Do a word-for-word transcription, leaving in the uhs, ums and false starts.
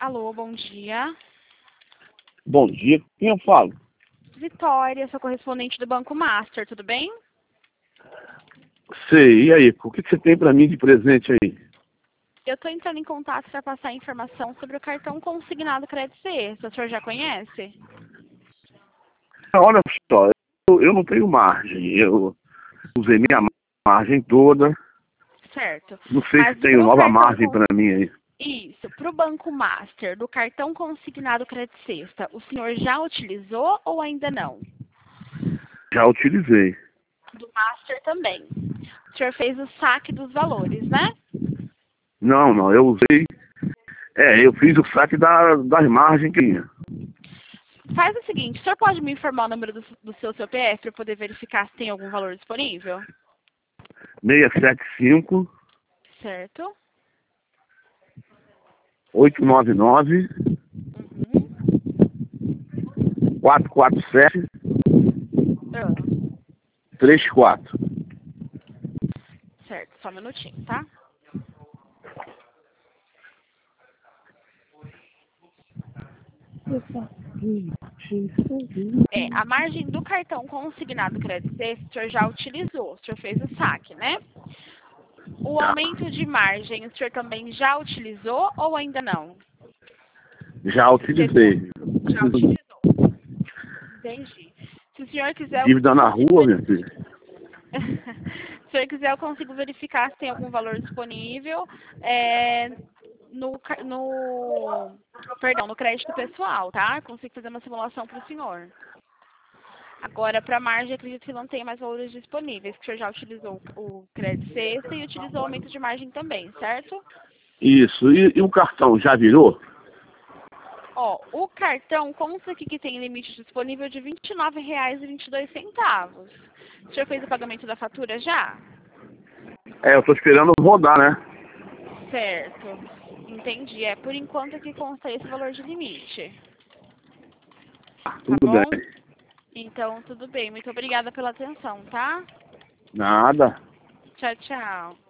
Alô, bom dia. Bom dia, quem eu falo? Vitória, sou correspondente do Banco Master, tudo bem? Sei, e aí, o que que você tem pra mim de presente aí? Eu estou entrando em contato para passar informação sobre o cartão consignado Crédito Sexta. O senhor já conhece? Olha só, eu, eu não tenho margem, eu usei minha margem toda, Certo. não sei se Mas tenho para o nova cartão margem con- pra mim aí. Isso, para o Banco Master, do cartão consignado Crédito Sexta, o senhor já utilizou ou ainda não? Já utilizei. Do Master também. O senhor fez o saque dos valores, né? Não, não, eu usei, é, eu fiz o saque da, das margens que tinha. Faz o seguinte, o senhor pode me informar o número do, do seu C P F para eu poder verificar se tem algum valor disponível? seis sete cinco, Certo. oito nove nove, Uhum. quatro quatro sete, Ah, três quatro. certo, só um minutinho, tá? É, a margem do cartão consignado crédito sexta, o senhor já utilizou, o senhor fez o saque, né? O Já, aumento de margem, o senhor também já utilizou ou ainda não? já Segundo, utilizei. já utilizou. Entendi. Se o senhor quiser, eu Dívida na consigo rua, minha verificar. filha. Se o senhor quiser, eu consigo verificar se tem algum valor disponível é, no, ca- no, perdão, no crédito pessoal, tá? Eu consigo fazer uma simulação para o senhor. Agora, para a margem, acredito que não tem mais valores disponíveis, que o senhor já utilizou o crédito sexta e utilizou o aumento de margem também, certo? Isso, e, e o cartão já virou? Ó, o cartão consta aqui que tem limite disponível de vinte e nove reais e vinte e dois centavos. O senhor fez o pagamento da fatura já? É, eu tô esperando rodar, né? Certo. Entendi. É, por enquanto aqui consta esse valor de limite. Tá Tudo bem. bom? Então, tudo bem. Muito obrigada pela atenção, tá? Nada. Tchau, tchau.